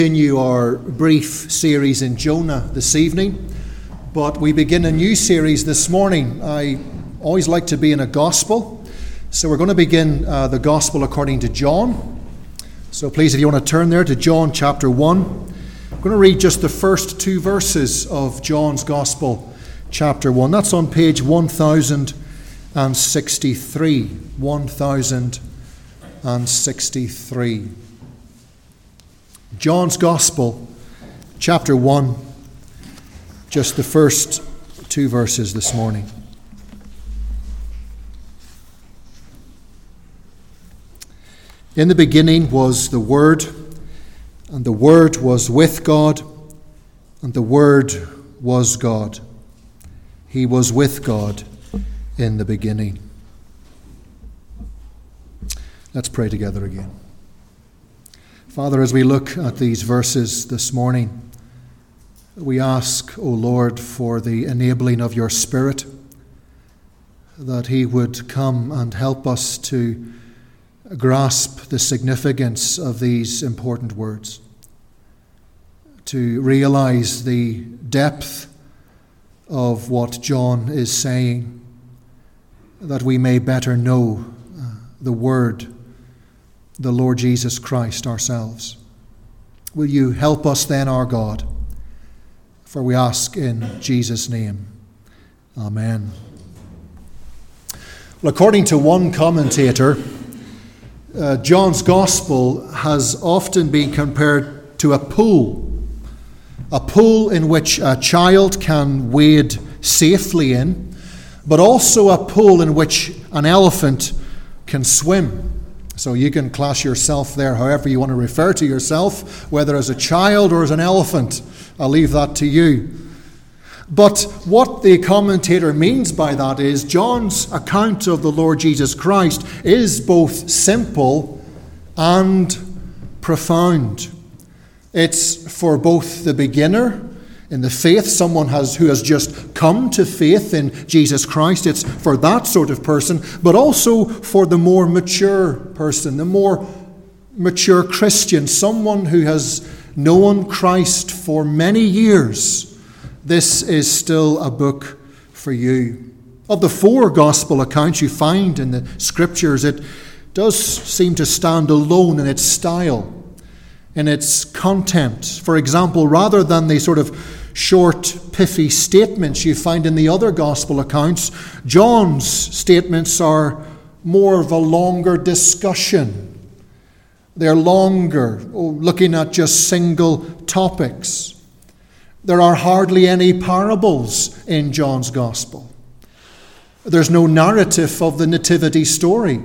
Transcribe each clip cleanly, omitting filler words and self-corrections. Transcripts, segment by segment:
Continue our brief series in Jonah this evening, but we begin a new series this morning. I always like to be in a gospel, so we're going to begin the gospel according to John. So please, if you want to turn there to John chapter 1, I'm going to read just the first two verses of John's gospel, chapter 1. That's on page 1063. 1063. John's Gospel, chapter 1, just the first two verses this morning. In the beginning was the Word, and the Word was with God, and the Word was God. He was with God in the beginning. Let's pray together again. Father, as we look at these verses this morning, we ask, O Lord, for the enabling of your Spirit, that he would come and help us to grasp the significance of these important words, to realize the depth of what John is saying, that we may better know the Word, the Lord Jesus Christ ourselves. Will you help us then, our God? For we ask in Jesus' name. Amen. Well, according to one commentator, John's Gospel has often been compared to a pool in which a child can wade safely in, but also a pool in which an elephant can swim. So you can class yourself there however you want to refer to yourself, whether as a child or as an elephant. I'll leave that to you. But what the commentator means by that is John's account of the Lord Jesus Christ is both simple and profound. It's for both the beginner in the faith, someone who has just come to faith in Jesus Christ. It's for that sort of person, but also for the more mature person, the more mature Christian, someone who has known Christ for many years. This is still a book for you. Of the four gospel accounts you find in the scriptures, it does seem to stand alone in its style, in its content. For example, rather than the sort of short, pithy statements you find in the other gospel accounts, John's statements are more of a longer discussion. They're longer, looking at just single topics. There are hardly any parables in John's gospel. There's no narrative of the nativity story.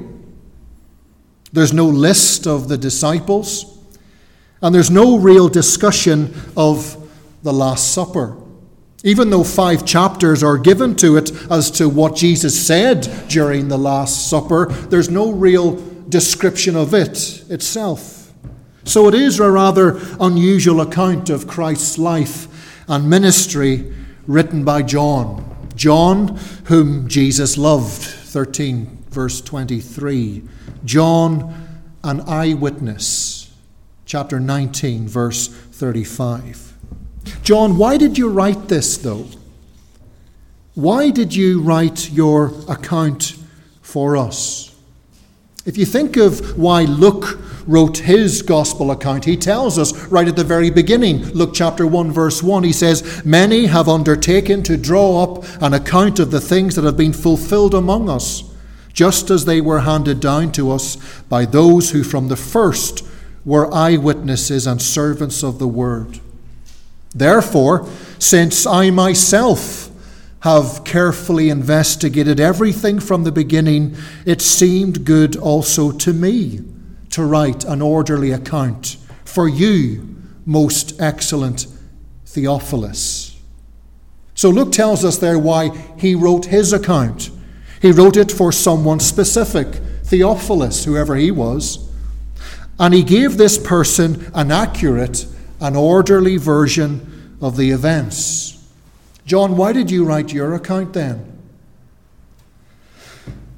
There's no list of the disciples. And there's no real discussion of the Last Supper. Even though 5 chapters are given to it as to what Jesus said during the Last Supper, there's no real description of it itself. So it is a rather unusual account of Christ's life and ministry written by John. John, whom Jesus loved, 13 verse 23. John, an eyewitness, chapter 19 verse 35. John, why did you write this, though? Why did you write your account for us? If you think of why Luke wrote his gospel account, he tells us right at the very beginning, Luke chapter 1, verse 1, he says, "Many have undertaken to draw up an account of the things that have been fulfilled among us, just as they were handed down to us by those who from the first were eyewitnesses and servants of the word. Therefore, since I myself have carefully investigated everything from the beginning, it seemed good also to me to write an orderly account for you, most excellent Theophilus." So Luke tells us there why he wrote his account. He wrote it for someone specific, Theophilus, whoever he was. And he gave this person an accurate, an orderly version of the events. John, why did you write your account then?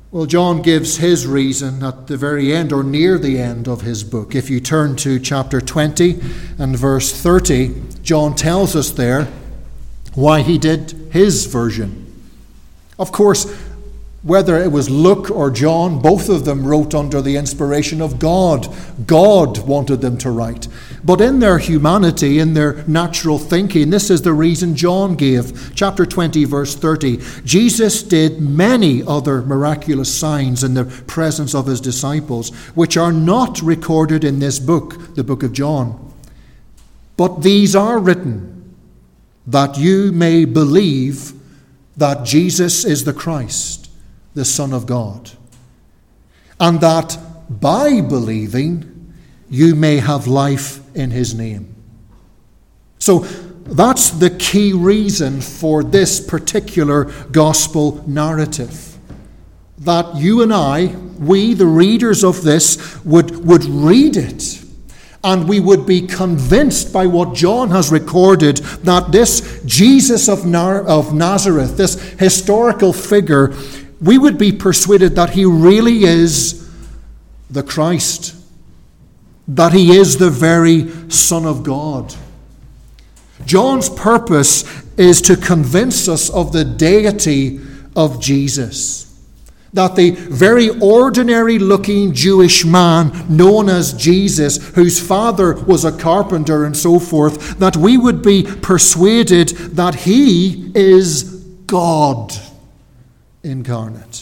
Well, John gives his reason at the very end or near the end of his book. If you turn to chapter 20 and verse 30, John tells us there why he did his version. Of course, whether it was Luke or John, both of them wrote under the inspiration of God. God wanted them to write. But in their humanity, in their natural thinking, this is the reason John gave. Chapter 20, verse 30. Jesus did many other miraculous signs in the presence of his disciples, which are not recorded in this book, the book of John. But these are written, that you may believe that Jesus is the Christ, the Son of God, and that by believing you may have life in his name. So that's the key reason for this particular gospel narrative. That you and I, we the readers of this, would read it, and we would be convinced by what John has recorded that this Jesus of Nazareth, this historical figure, we would be persuaded that he really is the Christ, that he is the very Son of God. John's purpose is to convince us of the deity of Jesus, that the very ordinary-looking Jewish man known as Jesus, whose father was a carpenter and so forth, that we would be persuaded that he is God incarnate.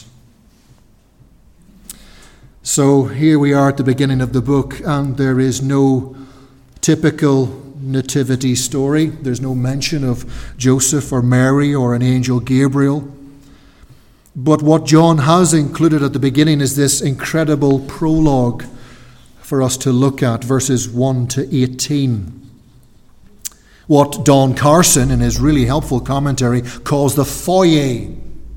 So here we are at the beginning of the book, and there is no typical nativity story. There's no mention of Joseph or Mary or an angel Gabriel. But what John has included at the beginning is this incredible prologue for us to look at, verses 1 to 18. What Don Carson, in his really helpful commentary, calls the foyer.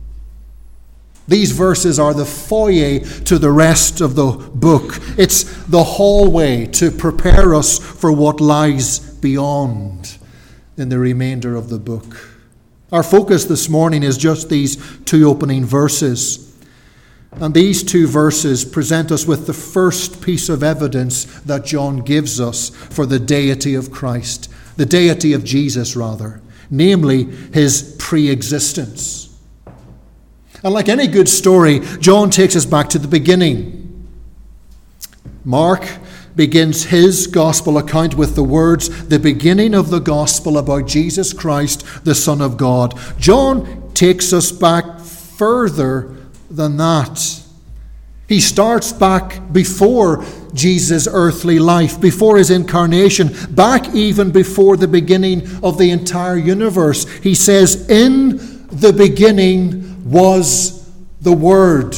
These verses are the foyer to the rest of the book. It's the hallway to prepare us for what lies beyond in the remainder of the book. Our focus this morning is just these two opening verses. And these two verses present us with the first piece of evidence that John gives us for the deity of Christ, the deity of Jesus rather, namely his pre-existence. And like any good story, John takes us back to the beginning. Mark begins his gospel account with the words, the beginning of the gospel about Jesus Christ, the Son of God. John takes us back further than that. He starts back before Jesus' earthly life, before his incarnation, back even before the beginning of the entire universe. He says, in the beginning was the Word.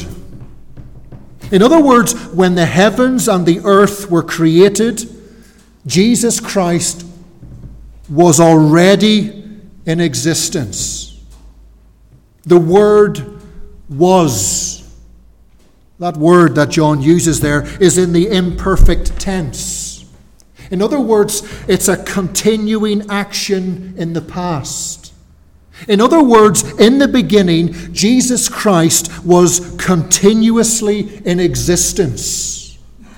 In other words, when the heavens and the earth were created, Jesus Christ was already in existence. The Word was. That word that John uses there is in the imperfect tense. In other words, it's a continuing action in the past. In other words, in the beginning, Jesus Christ was continuously in existence.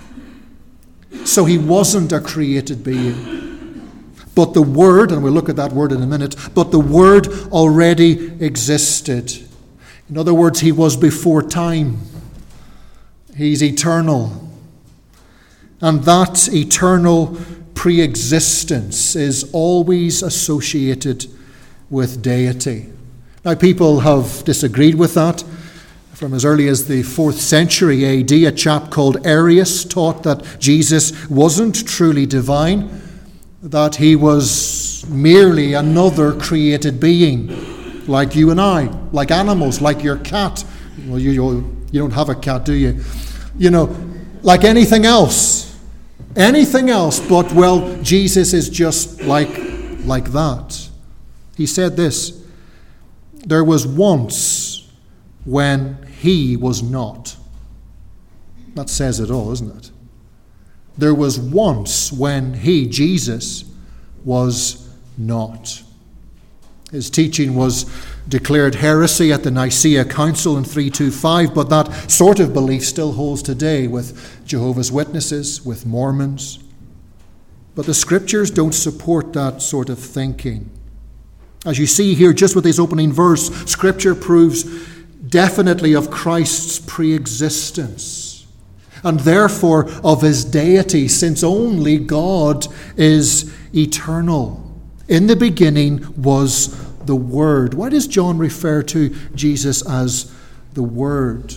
So he wasn't a created being. But the Word, and we'll look at that word in a minute, but the Word already existed. In other words, he was before time. He's eternal. And that eternal pre-existence is always associated with deity. Now, people have disagreed with that. From as early as the 4th century AD, a chap called Arius taught that Jesus wasn't truly divine, that he was merely another created being, like you and I, like animals, like your cat. Well, you don't have a cat, do you? You know, like anything else. Anything else, but, well, Jesus is just like that. He said this, there was once when he was not. That says it all, isn't it? There was once when he, Jesus, was not. His teaching was declared heresy at the Nicaea Council in 325, but that sort of belief still holds today with Jehovah's Witnesses, with Mormons. But the Scriptures don't support that sort of thinking. As you see here, just with this opening verse, Scripture proves definitely of Christ's pre-existence, and therefore of his deity, since only God is eternal. In the beginning was the Word. Why does John refer to Jesus as the Word?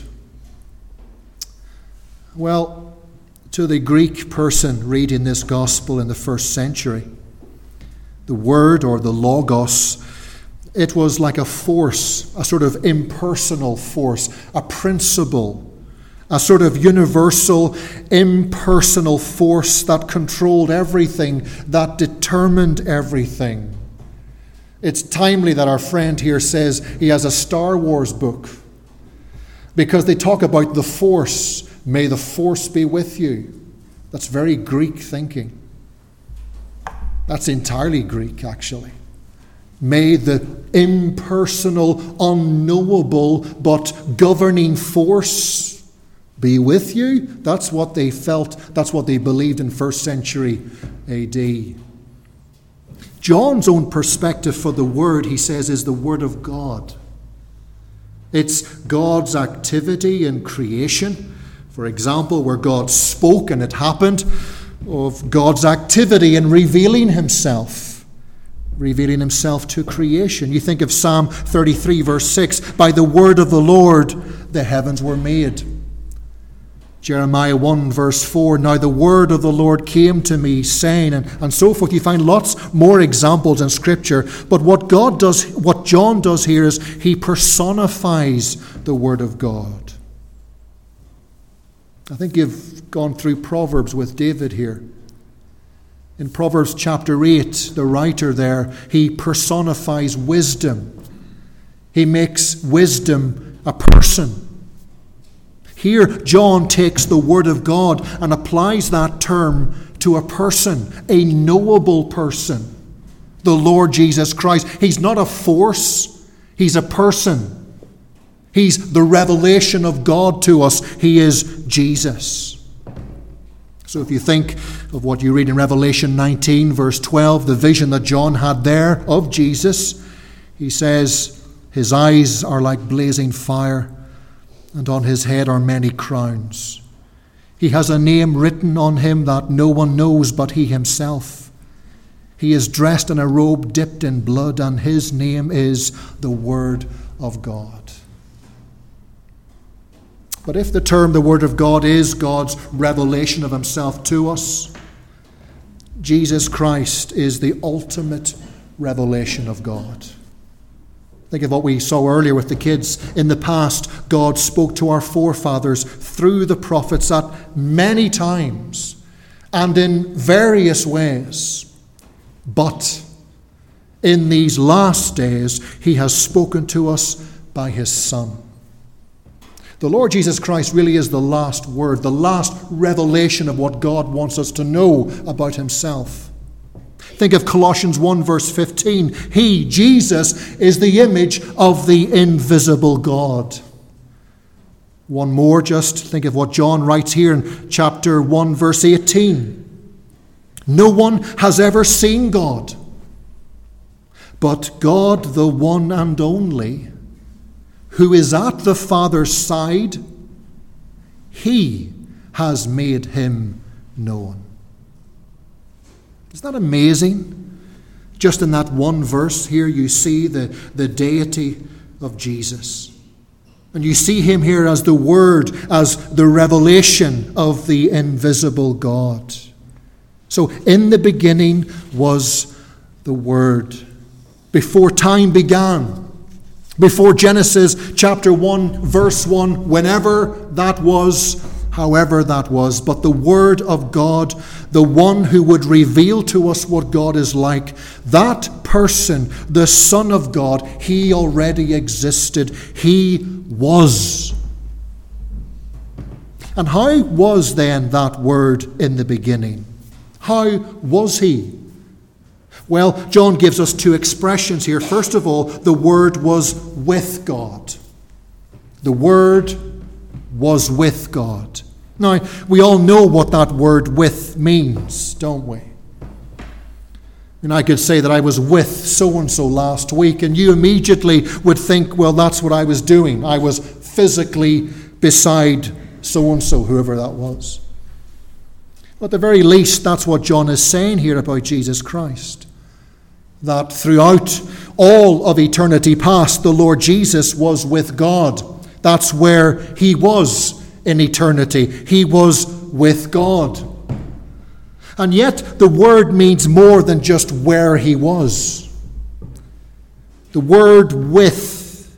Well, to the Greek person reading this gospel in the first century, the Word, or the Logos, it was like a force, a sort of impersonal force, a principle, a sort of universal, impersonal force that controlled everything, that determined everything. It's timely that our friend here says he has a Star Wars book, because they talk about the Force. May the Force be with you. That's very Greek thinking. That's entirely Greek, actually. May the impersonal, unknowable, but governing force be with you. That's what they felt. That's what they believed in first century AD. John's own perspective for the Word, he says, is the Word of God. It's God's activity in creation. For example, where God spoke and it happened, of God's activity in revealing himself to creation. You think of Psalm 33, verse 6, by the word of the Lord the heavens were made. Jeremiah 1, verse 4, now the word of the Lord came to me, saying, and so forth. You find lots more examples in Scripture. But what John does here is he personifies the Word of God. I think you've gone through Proverbs with David here. In Proverbs chapter 8, the writer there, he personifies wisdom. He makes wisdom a person. Here, John takes the Word of God and applies that term to a person, a knowable person, the Lord Jesus Christ. He's not a force, he's a person. He's the revelation of God to us. He is Jesus. So if you think of what you read in Revelation 19, verse 12, the vision that John had there of Jesus, he says, his eyes are like blazing fire, and on his head are many crowns. He has a name written on him that no one knows but he himself. He is dressed in a robe dipped in blood, and his name is the Word of God. But if the term the Word of God is God's revelation of himself to us, Jesus Christ is the ultimate revelation of God. Think of what we saw earlier with the kids. In the past, God spoke to our forefathers through the prophets at many times and in various ways. But in these last days, he has spoken to us by his Son. The Lord Jesus Christ really is the last word, the last revelation of what God wants us to know about himself. Think of Colossians 1, verse 15. He, Jesus, is the image of the invisible God. One more, just think of what John writes here in chapter 1, verse 18. No one has ever seen God, but God, the one and only, who is at the Father's side, he has made him known. Isn't that amazing? Just in that one verse here, you see the deity of Jesus. And you see him here as the Word, as the revelation of the invisible God. So in the beginning was the Word. Before time began, before Genesis chapter 1, verse 1, whenever that was, however that was, but the Word of God, the one who would reveal to us what God is like, that person, the Son of God, he already existed. He was. And how was then that Word in the beginning? How was he? Well, John gives us two expressions here. First of all, the Word was with God. The Word was with God. Now, we all know what that word with means, don't we? And I could say that I was with so-and-so last week, and you immediately would think, well, that's what I was doing. I was physically beside so-and-so, whoever that was. But at the very least, that's what John is saying here about Jesus Christ. That throughout all of eternity past, the Lord Jesus was with God. That's where he was in eternity. He was with God. And yet, the word means more than just where he was. The word with,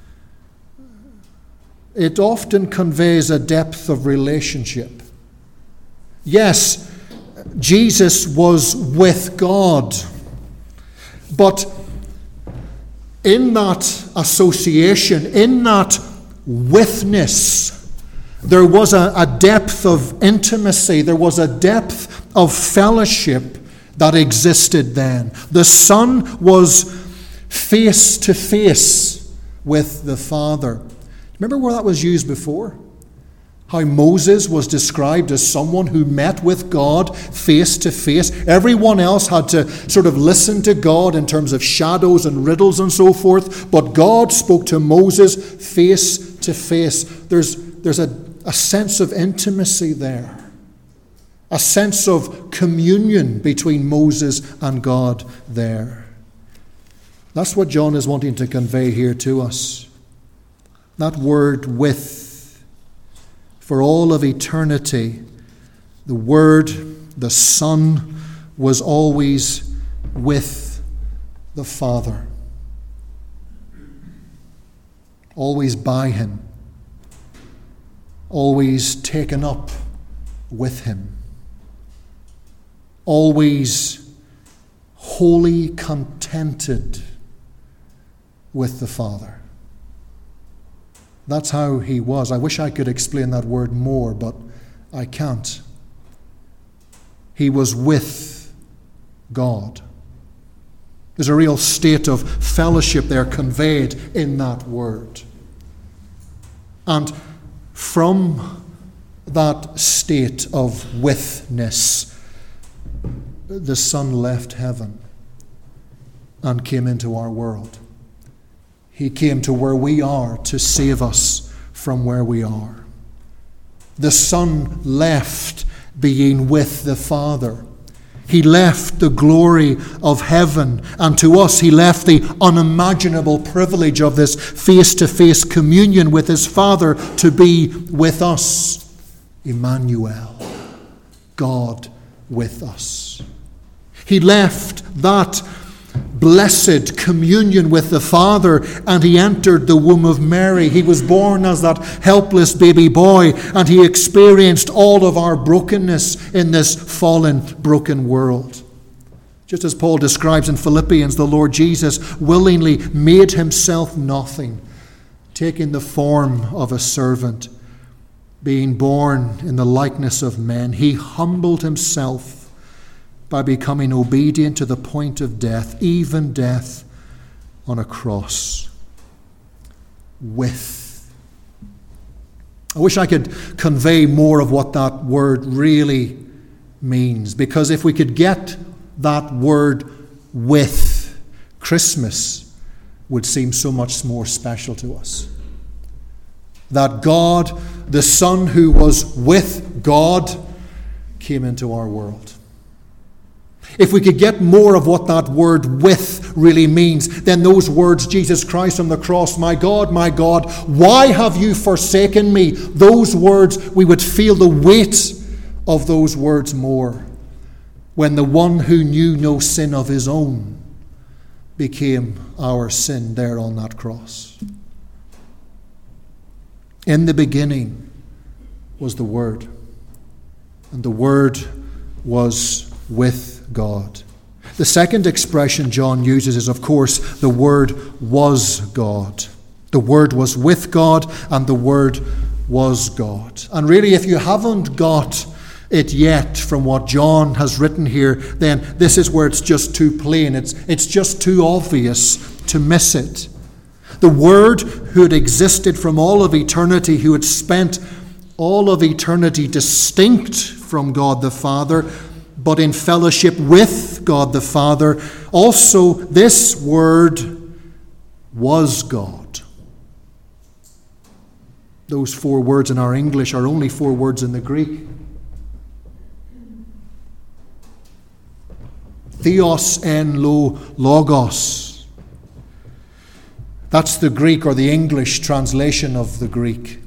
it often conveys a depth of relationship. Yes, Jesus was with God. But in that association, in that witness, there was a depth of intimacy, there was a depth of fellowship that existed then. The Son was face to face with the Father. Remember where that was used before? How Moses was described as someone who met with God face to face. Everyone else had to sort of listen to God in terms of shadows and riddles and so forth. But God spoke to Moses face to face. There's a sense of intimacy there. A sense of communion between Moses and God there. That's what John is wanting to convey here to us. That word with. For all of eternity, the Word, the Son, was always with the Father. Always by him. Always taken up with him. Always wholly contented with the Father. That's how he was. I wish I could explain that word more, but I can't. He was with God. There's a real state of fellowship there conveyed in that word. And from that state of withness, the Son left heaven and came into our world. He came to where we are to save us from where we are. The Son left being with the Father. He left the glory of heaven, and to us he left the unimaginable privilege of this face-to-face communion with his Father to be with us. Emmanuel, God with us. He left that blessed communion with the Father, and he entered the womb of Mary. He was born as that helpless baby boy, and he experienced all of our brokenness in this fallen, broken world. Just as Paul describes in Philippians, the Lord Jesus willingly made himself nothing, taking the form of a servant, being born in the likeness of men. He humbled himself by becoming obedient to the point of death, even death on a cross. With. I wish I could convey more of what that word really means, because if we could get that word with, Christmas would seem so much more special to us. That God, the Son who was with God, came into our world. If we could get more of what that word with really means, then those words, Jesus Christ on the cross, my God, why have you forsaken me? Those words, we would feel the weight of those words more when the one who knew no sin of his own became our sin there on that cross. In the beginning was the Word, and the Word was with God. The second expression John uses is, of course, the Word was God. The Word was with God, and the Word was God. And really, if you haven't got it yet from what John has written here, then this is where it's just too plain. It's just too obvious to miss it. The Word who had existed from all of eternity, who had spent all of eternity distinct from God the Father, but in fellowship with God the Father, also this Word was God. Those 4 words in our English are only 4 words in the Greek. Theos en lo logos. That's the Greek or the English translation of the Greek.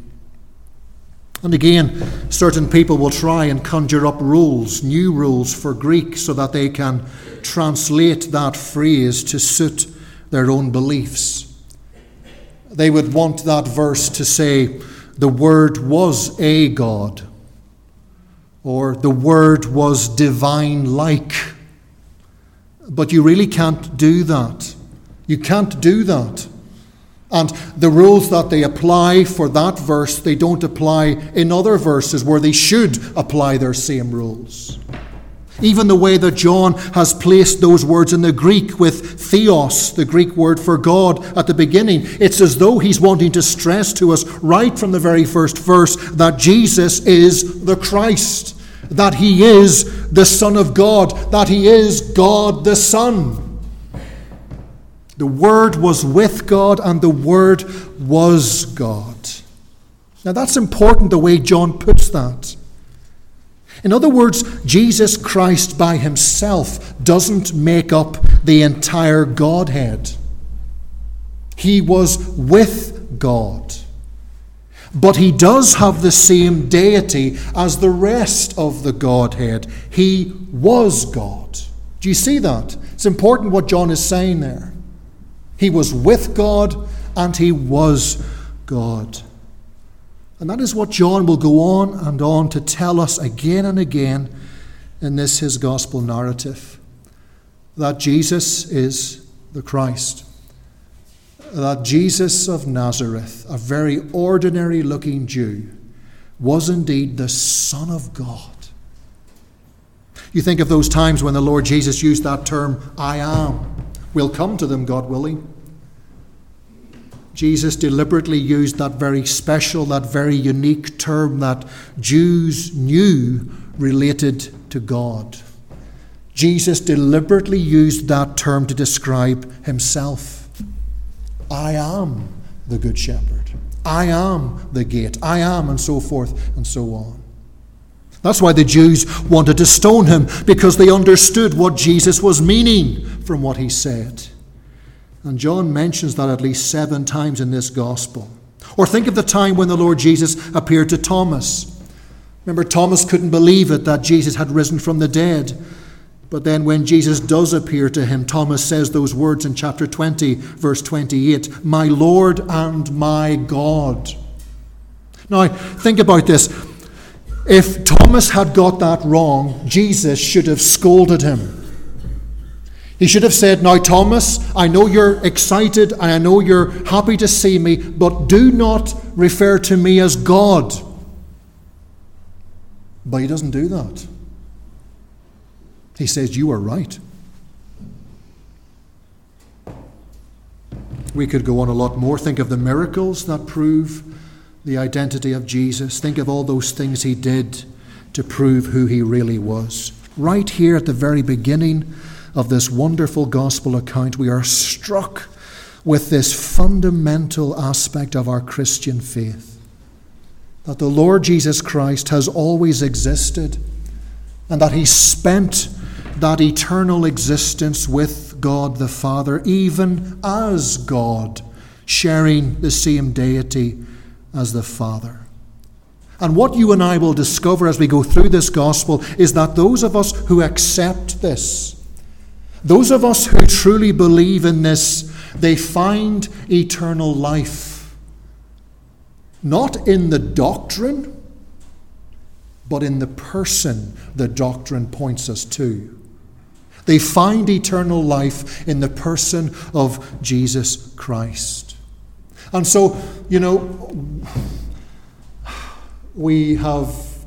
And again, certain people will try and conjure up rules, new rules for Greek, so that they can translate that phrase to suit their own beliefs. They would want that verse to say, the Word was a God, or the Word was divine-like. But you really can't do that. You can't do that. And the rules that they apply for that verse, they don't apply in other verses where they should apply their same rules. Even the way that John has placed those words in the Greek with theos, the Greek word for God, at the beginning, it's as though he's wanting to stress to us right from the very first verse that Jesus is the Christ, that he is the Son of God, that he is God the Son. The Word was with God and the Word was God. Now that's important, the way John puts that. In other words, Jesus Christ by himself doesn't make up the entire Godhead. He was with God. But he does have the same deity as the rest of the Godhead. He was God. Do you see that? It's important what John is saying there. He was with God and he was God. And that is what John will go on to tell us again and again in this his gospel narrative. That Jesus is the Christ. That Jesus of Nazareth, a very ordinary looking Jew, was indeed the Son of God. You think of those times when the Lord Jesus used that term, I am. We'll come to them, God willing. Jesus deliberately used that very special, that very unique term that Jews knew related to God. Jesus deliberately used that term to describe himself. I am the Good Shepherd. I am the gate. I am, and so forth and so on. That's why the Jews wanted to stone him, because they understood what Jesus was meaning from what he said. And John mentions that at least 7 times in this gospel. Or think of the time when the Lord Jesus appeared to Thomas. Remember, Thomas couldn't believe it that Jesus had risen from the dead. But then when Jesus does appear to him, Thomas says those words in chapter 20, verse 28, my Lord and my God. Now, think about this. If Thomas had got that wrong, Jesus should have scolded him. He should have said, now Thomas, I know you're excited and I know you're happy to see me, but do not refer to me as God. But he doesn't do that. He says, you are right. We could go on a lot more. Think of the miracles that prove the identity of Jesus. Think of all those things he did to prove who he really was. Right here at the very beginning of this wonderful gospel account, we are struck with this fundamental aspect of our Christian faith. That the Lord Jesus Christ has always existed, and that he spent that eternal existence with God the Father, even as God, sharing the same deity as the Father. And what you and I will discover as we go through this gospel is that those of us who accept this, those of us who truly believe in this, they find eternal life. Not in the doctrine, but in the person the doctrine points us to. They find eternal life in the person of Jesus Christ. And so, we have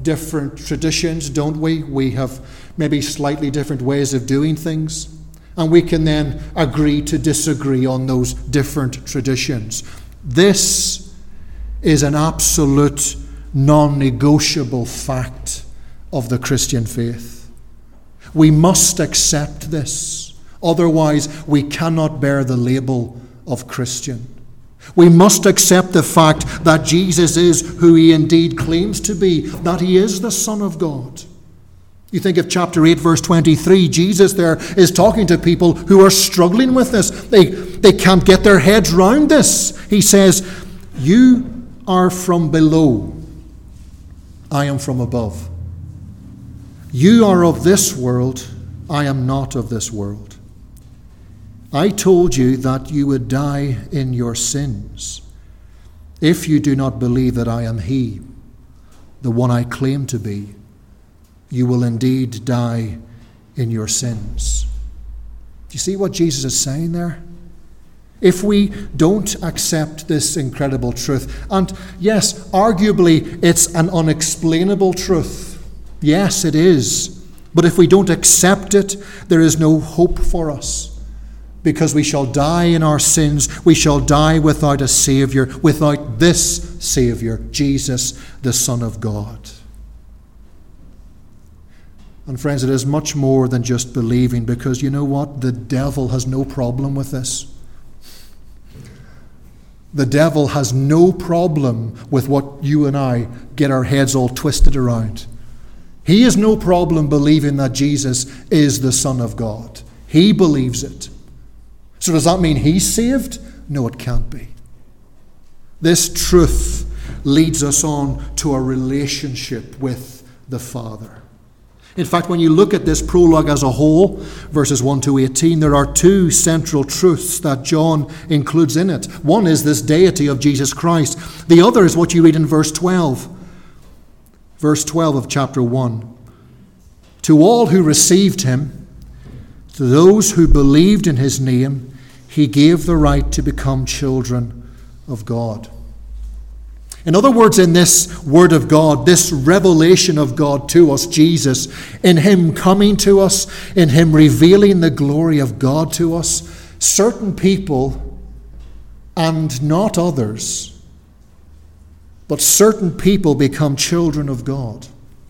different traditions, don't we? We have maybe slightly different ways of doing things. And we can then agree to disagree on those different traditions. This is an absolute non-negotiable fact of the Christian faith. We must accept this. Otherwise, we cannot bear the label of Christian. We must accept the fact that Jesus is who he indeed claims to be, that he is the Son of God. You think of chapter 8, verse 23, Jesus there is talking to people who are struggling with this. They can't get their heads round this. He says, "You are from below, I am from above. You are of this world, I am not of this world. I told you that you would die in your sins. If you do not believe that I am he, the one I claim to be, you will indeed die in your sins." Do you see what Jesus is saying there? If we don't accept this incredible truth, and yes, arguably it's an unexplainable truth. Yes, it is. But if we don't accept it, there is no hope for us. Because we shall die in our sins. We shall die without a Savior, without this Savior, Jesus, the Son of God. And friends, it is much more than just believing, because you know what? The devil has no problem with this. The devil has no problem with what you and I get our heads all twisted around. He has no problem believing that Jesus is the Son of God. He believes it. So does that mean he's saved? No, it can't be. This truth leads us on to a relationship with the Father. In fact, when you look at this prologue as a whole, verses 1 to 18, there are two central truths that John includes in it. One is this deity of Jesus Christ. The other is what you read in verse 12. Verse 12 of chapter 1. To all who received him, to those who believed in his name, he gave the right to become children of God. In other words, in this Word of God, this revelation of God to us, Jesus, in him coming to us, in him revealing the glory of God to us, certain people and not others, but certain people become children of God.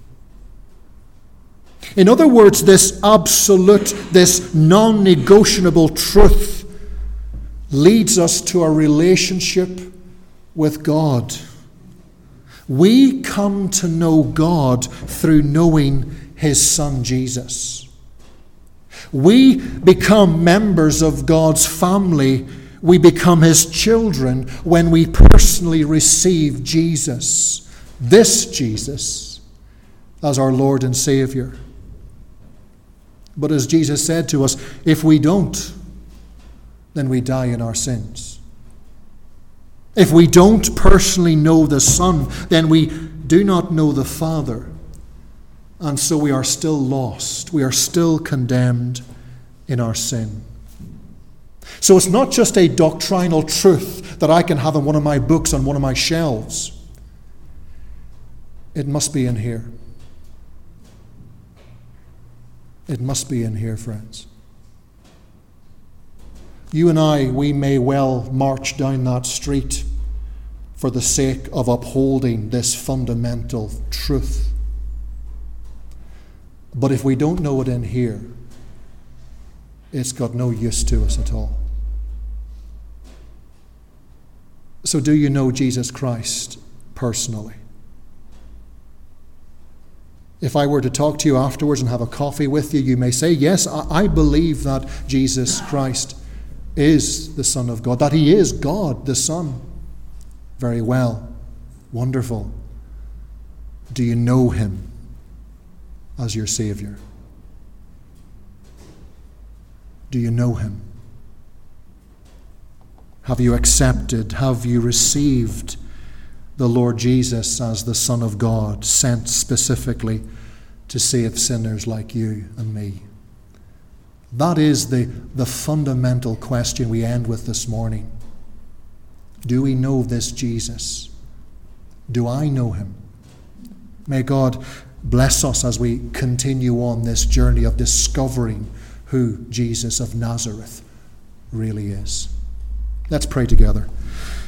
In other words, this absolute, this non-negotiable truth leads us to a relationship with God. We come to know God through knowing his Son Jesus. We become members of God's family. We become his children when we personally receive Jesus, this Jesus, as our Lord and Savior. But as Jesus said to us, if we don't, then we die in our sins. If we don't personally know the Son, then we do not know the Father. And so we are still lost. We are still condemned in our sin. So it's not just a doctrinal truth that I can have in one of my books on one of my shelves. It must be in here. It must be in here, friends. You and I, we may well march down that street for the sake of upholding this fundamental truth. But if we don't know it in here, it's got no use to us at all. So do you know Jesus Christ personally? If I were to talk to you afterwards and have a coffee with you, you may say, yes, I believe that Jesus Christ is the Son of God, that he is God the Son. Very well. Wonderful. Do you know him as your Savior? Do you know him? Have you accepted, have you received the Lord Jesus as the Son of God, sent specifically to save sinners like you and me? That is the fundamental question we end with this morning. Do we know this Jesus? Do I know him? May God bless us as we continue on this journey of discovering who Jesus of Nazareth really is. Let's pray together.